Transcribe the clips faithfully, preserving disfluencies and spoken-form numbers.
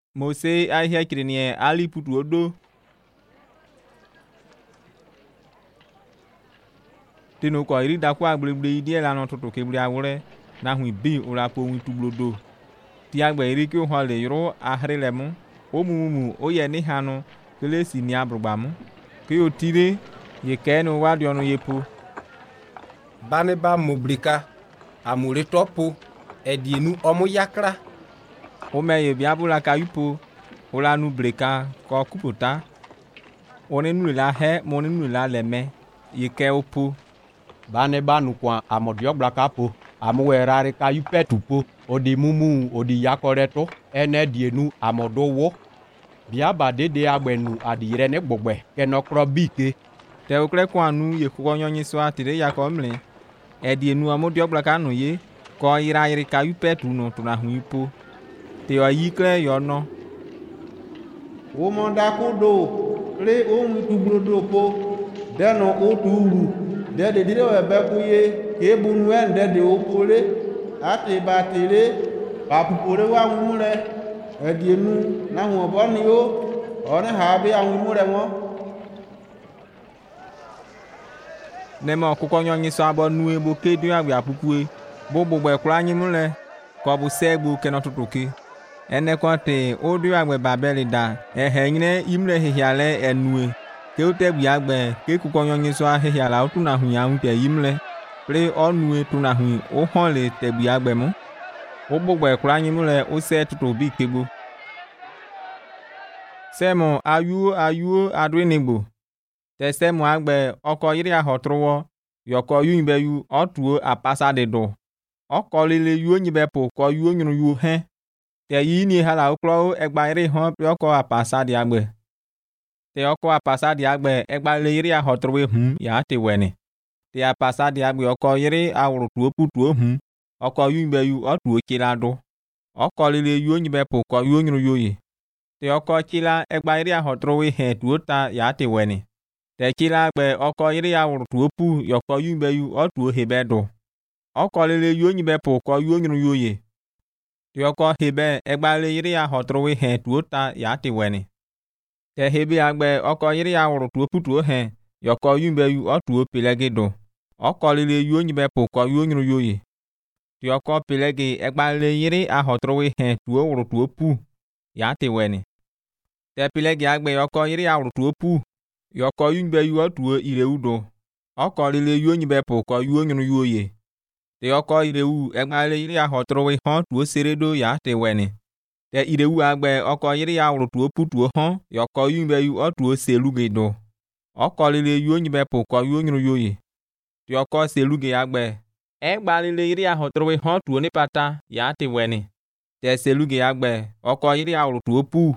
Mose ahia kirenie ali putu odo. Tino ko iri da kwa gblegble idie la no toto ke bli awure na hu bi ora po wi tublodo. Ti agbe iri ki o ho le ro ahre le mu. O mumu o ye ni hanu kele si ni abrugba mu. Ki o tire ye ke no wa dio no yepo. Bane ba moblika amure topo edienu omo yakra. O me ye biabula ka yupo. O la nu bleka ko kupota. O ne nu la he mo ne nu la leme ye ke opo. Bane ba nu kwa amodio blaka po. Amuwe rare ka yupetu po. Odi mumu odi yakoreto. Ene dienu amodo wo. Biaba dede agbenu adire ne gbogbe. Kenokro bike. Te okre kwa nu ye kuko nyonyi so atire yakomle. Edienu amodio blaka no ye. Ko ira ire ka yupetu no tuna hu ipo. Te o yikle yo no. O monda kodo. Re o mutublodo po. Deno o tuuru. Dede dire webe kuye. Kebu nwen dede o pole. Ate batele. Papupore wa mumule. Edienu na hu oboni yo. One habe a mumule mo. Nemo kuko nyonyi so abo nu ebo kedu agbe apupue. Bo gbogbo ekura anyi mule. Ko bu segbu kenototoke. Ene kote odu agbe babeli da. Ehe nyine imle hihiale enue. Ke ote bi agbe ke kuko nyonyi so hihiala otu na hu ya unte imle. Pre onue tu na hu o honle te bi agbe mu. O gbogbo ekura anyi mule o se tuto bi kegbo. Semo ayu ayu adwenigbo. Te semo agbe oko yiri ahotrowo. Yoko yu imbe yu otuo apasa de do. Oko lele yu onyibe po ko yu onyunu yu he. Te yi ni hala uklo egba iri hon pri oko apasa di agbe. Te oko apasa di agbe egba le yiri ahotrowe hum ya te weni. Te apasa di agbe oko yiri awuru tuo putuo hum. Oko yu imbe yu otuo kila do. Oko lele yu onyibe po ko yu onyunu yu ye. Te oko kila egba iri ahotrowe he tuo ta ya te weni. Te kila agbe oko yiri awuru tuo pu yoko yu imbe yu otuo hebe do. Oko lele yu onyibe po ko yu onyunu yu ye. Te oko hebe egba le yiri ahotrowe he tuo ta ya te weni. Te hebe agbe oko yiri awuru tuo putuo he yoko yu imbe yu otuo pelege do. Oko lele yu onyibe po ko yu onyunu yu ye. Te oko pelege egba le yiri ahotrowe he tuo wuru tuo pu ya te weni. Te pelege agbe oko yiri awuru tuo pu yoko yu imbe yu otuo ire udo. Oko lele yu onyibe po ko yu onyunu yu ye. Te oko irewu egba le yiri ahotrowe hon tuo seredo ya te weni. Te irewu agbe oko yiri awuru tuo putuo hon yoko yu imbe yu otuo seluge do. Oko lele yu onyibe po ko yu onyunu yu ye. Te oko seluge agbe egba lele yiri ahotrowe hon tuo nipata ya te weni. Te seluge agbe oko yiri awuru tuo pu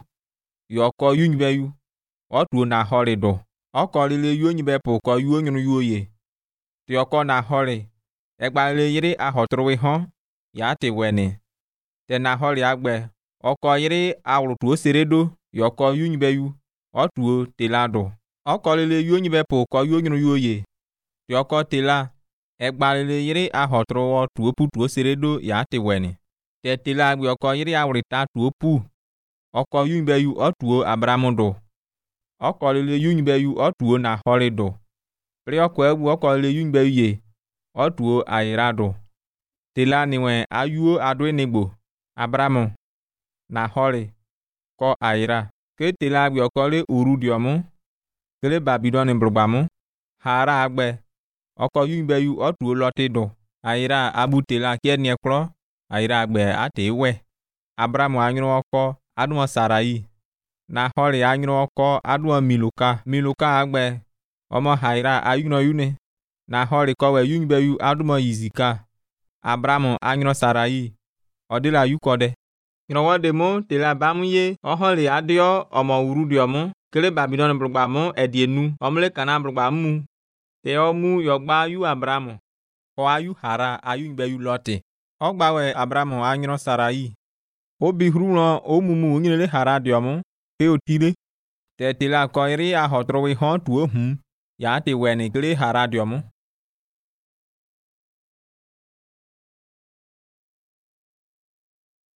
yoko yu imbe yu otuo na hori do. Oko lele yu onyibe po ko yu onyunu yu ye. Te oko na hori egba le yiri ahotrowe hon ya te weni. Te na hori agbe oko yiri awuru tuo seredo yoko yu imbe yu otuo tela do. Oko lele yu onyibe po ko yu onyunu yu ye. Te oko tela egba lele yiri ahotrowo tuo pu tuo seredo ya te weni. Te tela agbe oko yiri awuru ta tuo pu. Oko yu imbe yu otuo Abramu do. Oko lele yu imbe yu otuo na hori do. Pri oko egbu oko lele yu imbe yu ye otuo ayira do. Tela niwe ayuo adwenigbo Abramu na hori ko ayira. Ke tela agbe oko le uru diomu. Kele Babiloni brugbamu. Hara agbe oko yu imbe yu otuo loti do. Ayira abu tela kie niekro. Ayira agbe ate we. Abramu anyuru oko adumo Sarai. Na hori anyuru oko adumo Miluka. Miluka agbe omo Haira ayuno yune. Na hori kowe yu imbe yu adumo Yizika. Abramu anyuru Sarai. Odila yukode. Yinowo demo tela bamu ye. Oholi adio omo uru diomu. Kele Babiloni brugbamu edienu. Omle kana brugbamu. Te omu yogba yu Abramu. Ko ayu hara ayu imbe yu loti. Ogbawe Abramu anyuru Sarai. Obi hruno omumu nyinele hara diomu. Ke otile. Te tela ko yiri ahotrowe hon tuo hum. Ya te weni kele hara diomu.